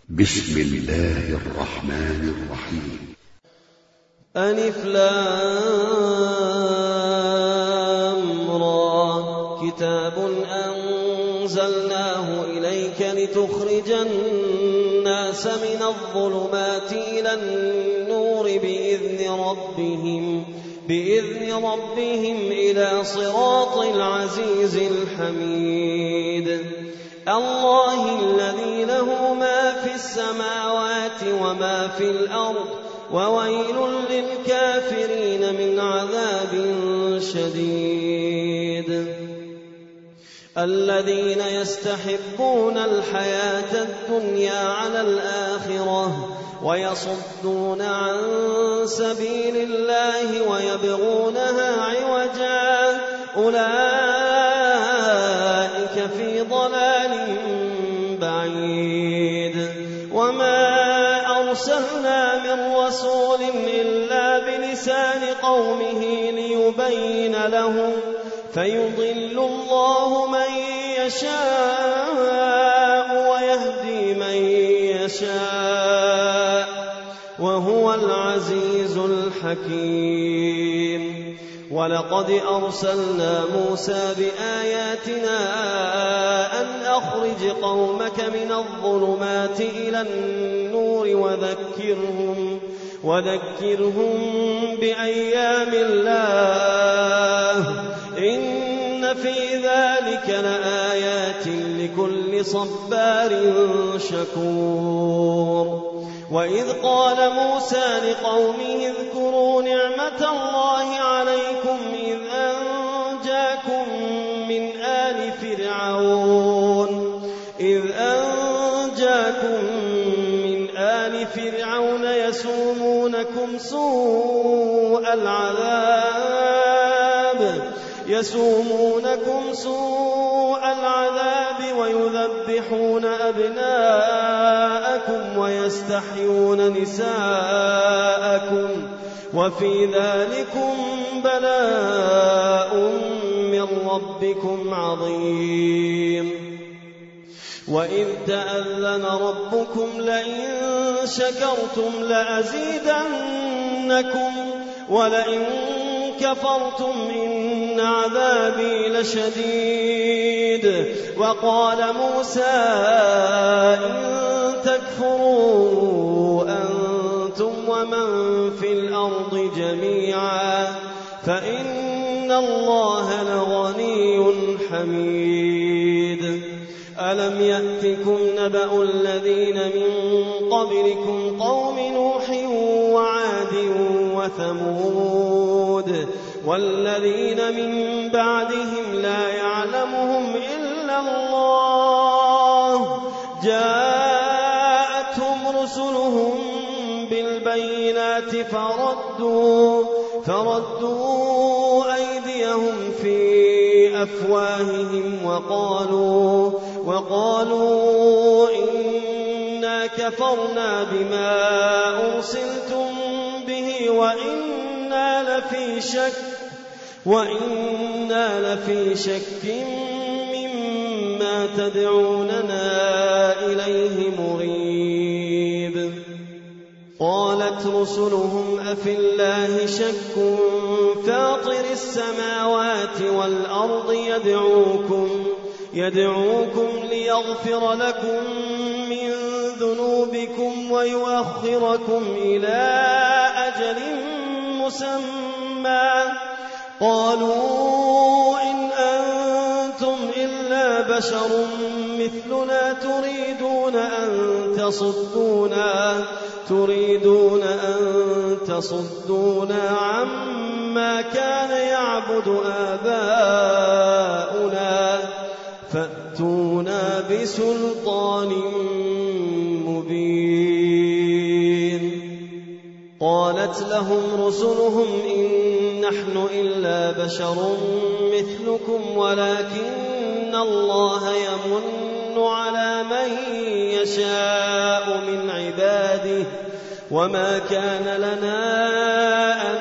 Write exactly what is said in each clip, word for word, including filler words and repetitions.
بسم الله الرحمن الرحيم. ألف لام را كتاب أنزلناه إليك لتخرج الناس من الظلمات إلى النور بإذن ربهم بإذن ربهم إلى صراط العزيز الحميد الله الذي له ما في السماوات وما في الأرض وويل للكافرين من عذاب شديد الذين يستحبون الحياة الدنيا على الآخرة ويصدون عن سبيل الله ويبغونها عوجا أولئك في ضلال بعيد وما أرسلنا من رسول إلا بلسان قومه ليبين لهم فيضل الله من يشاء ويهدي من يشاء وهو العزيز الحكيم ولقد أرسلنا موسى بآياتنا أن أخرج قومك من الظلمات إلى النور وذكرهم, وذكرهم بأيام الله إن في ذلك لآيات لكل صبار شكور وإذ قال موسى لقومه اذكروا نعمة الله عليكم إذ أنجاكم من آل فرعون إذ أنجاكم من آل فرعون يسومونكم سوء العذاب يسومونكم سوء العذاب ويذبحون أبناءكم ويستحيون نساءكم وفي ذلكم بلاء من ربكم عظيم وإذ تأذن ربكم لئن شكرتم لأزيدنكم ولئن كفرتم إن عذابي لشديد وقال موسى إن تكفروا أنتم ومن في الأرض جميعا فإن الله لغني حميد ألم يأتكم نبأ الذين من قبلكم قوم نوح وعاد وثمود والذين من بعدهم لا يعلمهم إلا الله جاءتهم رسلهم بالبينات فردوا, فردوا أيديهم في أفواههم وقالوا, وقالوا إنا كفرنا بما أرسلتم به وإنا لفي شك وإنا لفي شك مما تدعوننا إليه مريب قالت رسلهم أفي الله شك فاطر السماوات والأرض يدعوكم يدعوكم ليغفر لكم من ذنوبكم ويؤخركم إلى أجل مسمى قالوا إن أنتم إلا بشر مثلنا تريدون أن تصدونا تريدون أن تصدونا عما كان يعبد آباؤنا فأتونا بسلطان مبين قالت لهم رسلهم إن نحن إلا بشر مثلكم ولكن الله يمن على من يشاء من عباده وما كان لنا أن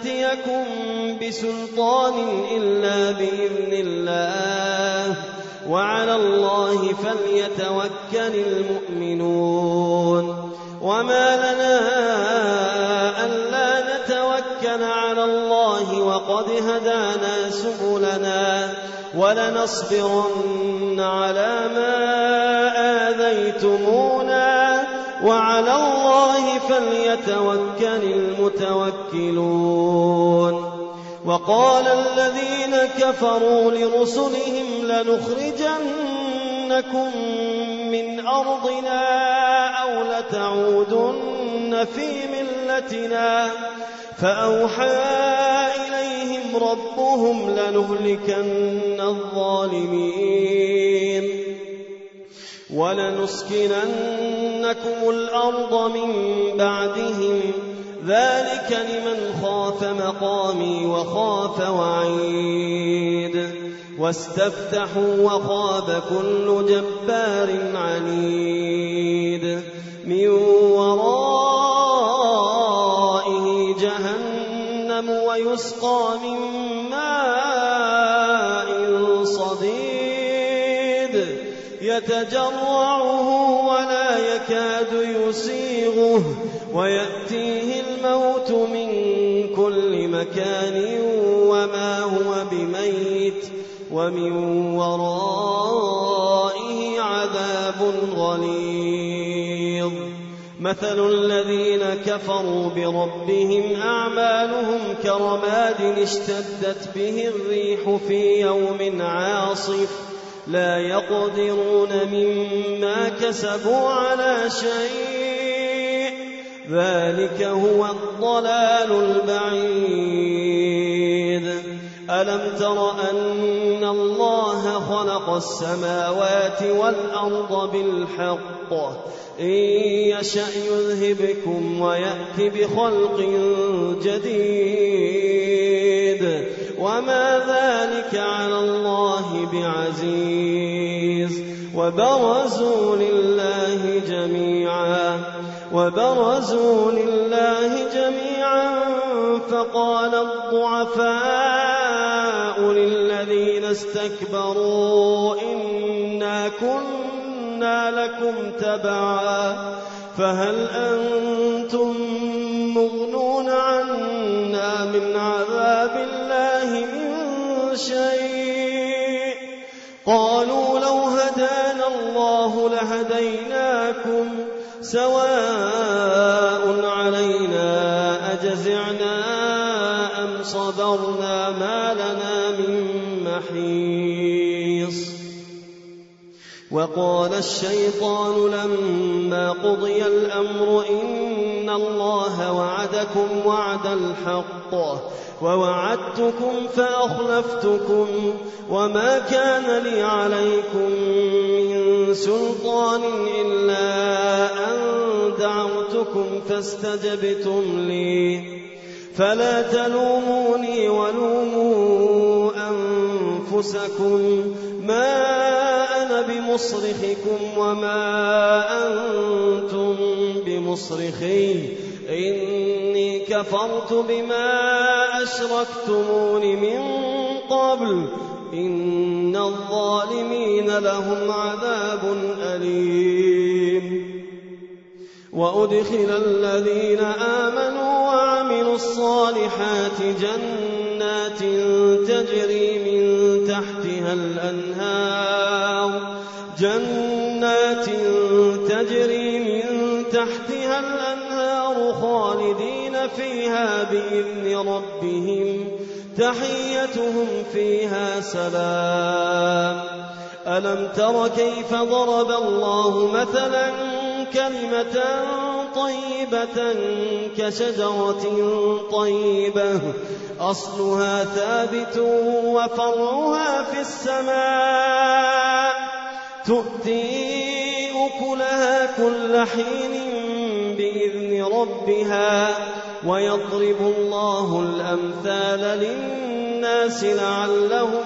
نأتيكم بسلطان إلا بإذن الله وعلى الله فليتوكل المؤمنون وما لنا ألا نتوكل على الله وقد هدانا سبلنا ولنصبرن على ما آذيتمونا وعلى الله فليتوكل المتوكلون وقال الذين كفروا لرسلهم لنخرجنكم من أرضنا أو لتعودن في ملتنا فأوحى إليهم ربهم لنهلكن الظالمين ولنسكننكم الأرض من بعدهم ذلك لمن خاف مقامي وخاف وعيد واستفتحوا وخاب كل جبار عنيد من ورائه جهنم ويسقى من ماء صديد يتجرعه ولا يكاد يسيغه ويأتيه الموت من كل مكان وما هو بميت ومن ورائه عذاب غليظ مثل الذين كفروا بربهم أعمالهم كرماد اشتدت به الريح في يوم عاصف لا يقدرون مما كسبوا على شيء ذلك هو الضلال البعيد ألم تر أن الله خلق السماوات والأرض بالحق إن يشأ يذهبكم ويأت بخلق جديد وما ذلك على الله بعزيز وبرزوا لله جميعا وبرزوا لله جميعا فقال الضعفاء للذين استكبروا إنا كنا لكم تبعا فهل أنتم مغنون عنا من عذاب الله من شيء قالوا لو هدانا الله لهديناكم سواء علينا أجزعنا أم صبرنا ما لنا من محيص وقال الشيطان لما قضي الأمر إن الله وعدكم وعد الحق ووعدتكم فأخلفتكم وما كان لي عليكم من سلطان إلا أن دعوتكم فاستجبتم لي فلا تلوموني ولوموا أنفسكم ما أنا بمصرخكم وما أنتم بمصرخي إني كفرت بما أشركتمون من قبل إن الظالمين لهم عذاب أليم وأدخل الذين آمنوا وعملوا الصالحات جنات تجري من تحتها الأنهار جنات تجري من تحتها الأنهار خالدين فيها بإذن ربهم تحيتهم فيها سلام ألم تر كيف ضرب الله مثلا كلمة طيبة كشجرة طيبة أصلها ثابت وفرعها في السماء تؤتي أكلها كل حين بإذن ربها ويضرب الله الأمثال للناس لعلهم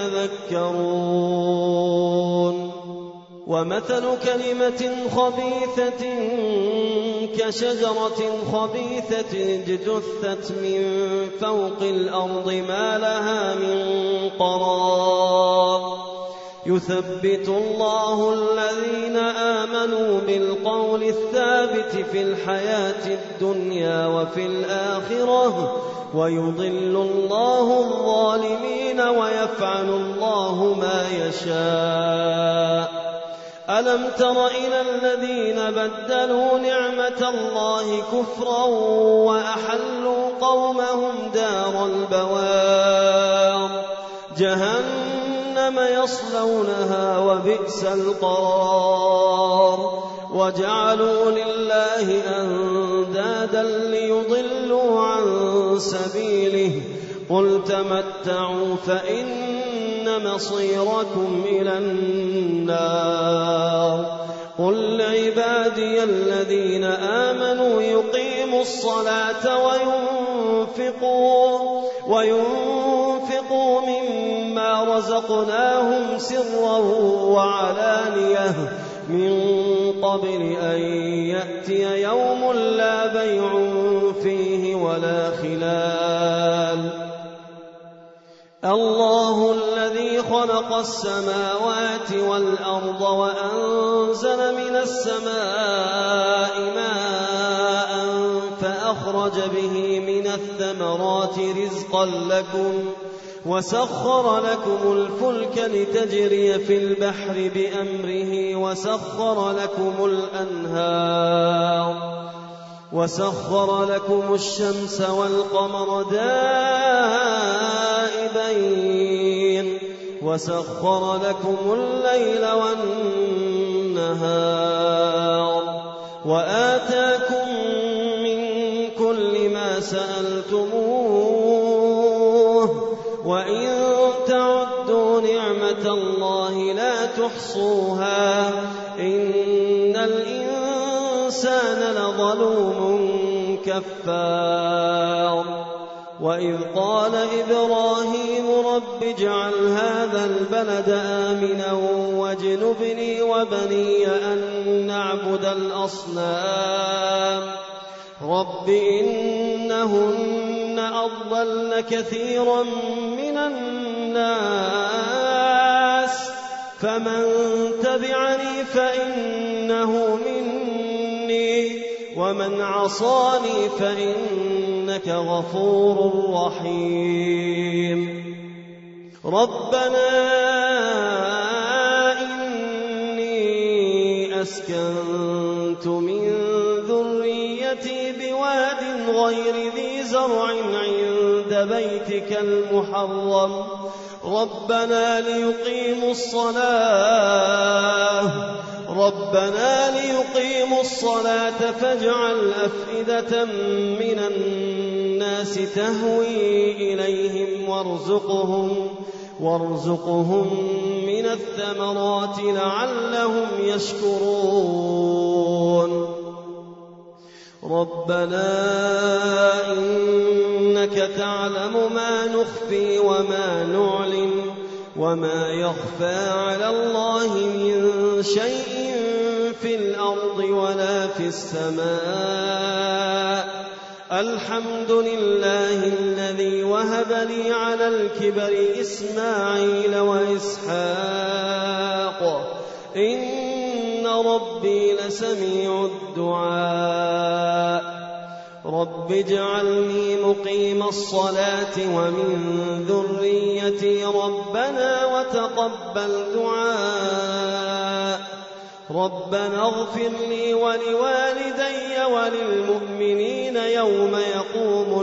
يتذكرون ومثل كلمة خبيثة كشجرة خبيثة اجتثت من فوق الأرض ما لها من قرار يثبت الله الذين آمنوا بالقول الثابت في الحياة الدنيا وفي الآخرة ويضل الله الظالمين ويفعل الله ما يشاء. ألم تر إلى الذين بدلوا نعمة الله كفرا وأحلوا قومهم دار البوار جهنم يصلونها وبئس القرار وجعلوا لله أندادا ليضلوا عن سبيله قل تمتعوا فإن مصيركم إلى النار. قل لعبادي الذين آمنوا يقيموا الصلاة وينفقوا, وينفقوا مما رزقناهم سرا وعلانية من قبل أن يأتي يوم لا بيع فيه ولا خلال. الله الذي خلق السماوات والأرض وأنزل من السماء ماء فأخرج به من الثمرات رزقا لكم وسخر لكم الفلك لتجري في البحر بأمره وسخر لكم الأنهار وسخر لكم الشمس والقمر دائبين وسخر لكم الليل والنهار وآتاكم من كل ما سألتموه وإن تعدوا نعمة الله لا تحصوها إن الإنسان لظلوم كفار. وإذ قال إبراهيم رب اجعل هذا البلد آمنا واجنبني وبني أن نعبد الأصنام رب إنهن أضلن كثيرا من الناس فمن تبعني فإنه مني ومن عصاني فإنك غفور رحيم. ربنا إني أسكنت من ذريتي بواد غير ذي زرع عند بيتك المحرم ربنا ليقيموا الصلاة ربنا ليقيموا الصلاة فاجعل أفئدة من الناس تهوي إليهم وارزقهم وارزقهم من الثمرات لعلهم يشكرون. ربنا إنك تعلم ما نخفي وما نعلن وما يخفى على الله من شيء في الأرض ولا في السماء. الحمد لله الذي وهب لي على الكبر إسماعيل وإسحاق إن ربي لسميع الدعاء. رب اجعلني مقيم الصلاة ومن ذريتي ربنا وتقبل دعاء. ربنا اغفر لي ولوالدي وللمؤمنين يوم يقوم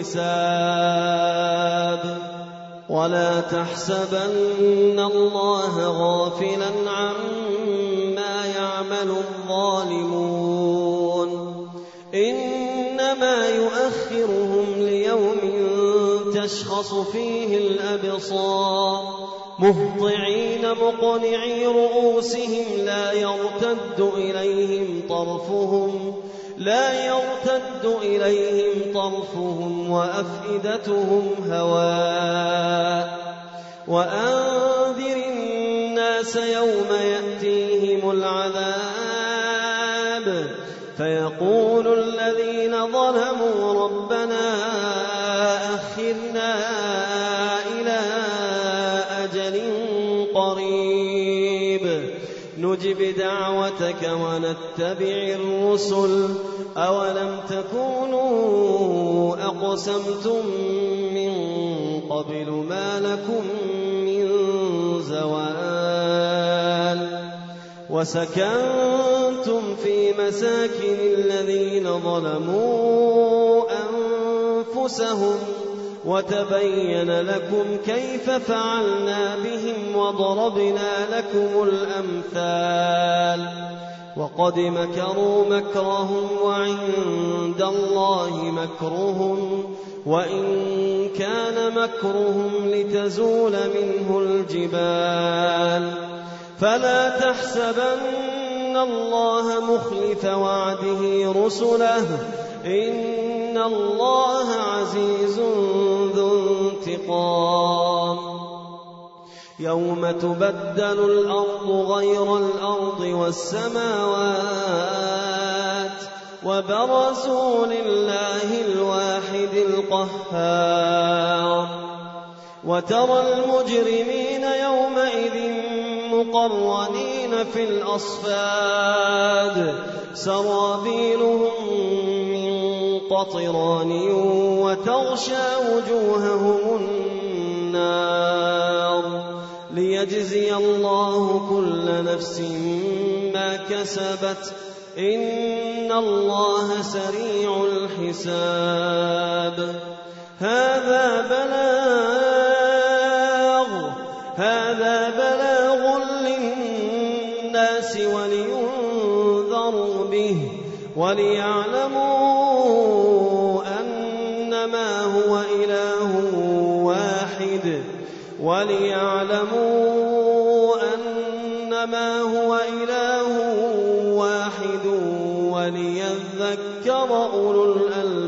الحساب. ولا تحسبن الله غافلا عما يعمل الظالمون إنما يؤخرهم ليوم تشخص فيه الأبصار مهطعين مقنعي رؤوسهم لا يرتد إليهم طرفهم لا يرتد إليهم طرفهم وأفئدتهم هواء. وأنذر الناس يوم يأتيهم العذاب فيقول الذين ظلموا ربنا أخرنا إلى أجل قريب نجب دعوتك ونتبع الرسل أولم تكونوا أقسمتم من قبل ما لكم من زوال وسكنتم في مساكن الذين ظلموا أنفسهم وتبين لكم كيف فعلنا بهم وضربنا لكم الأمثال وقد مكروا مكرهم وعند الله مكرهم وإن كان مكرهم لتزول منه الجبال فلا تحسبن الله مخلف وعده رسله إن الله عزيز ذو انتقام يوم تبدل الأرض غير الأرض والسماوات وبرزوا لله الواحد القهار وترى المجرمين يومئذ مقرنين في الأصفاد سرابيلهم من قطران وتغشى وجوههم النار ليجزي الله كل نفس ما كسبت إن الله سريع الحساب هذا بلاغ هذا بلاغ للناس ولينذروا به وليعلموا أنما هو إله واحد وليعلموا أنما هو إله واحد وليذكر أولو الألباب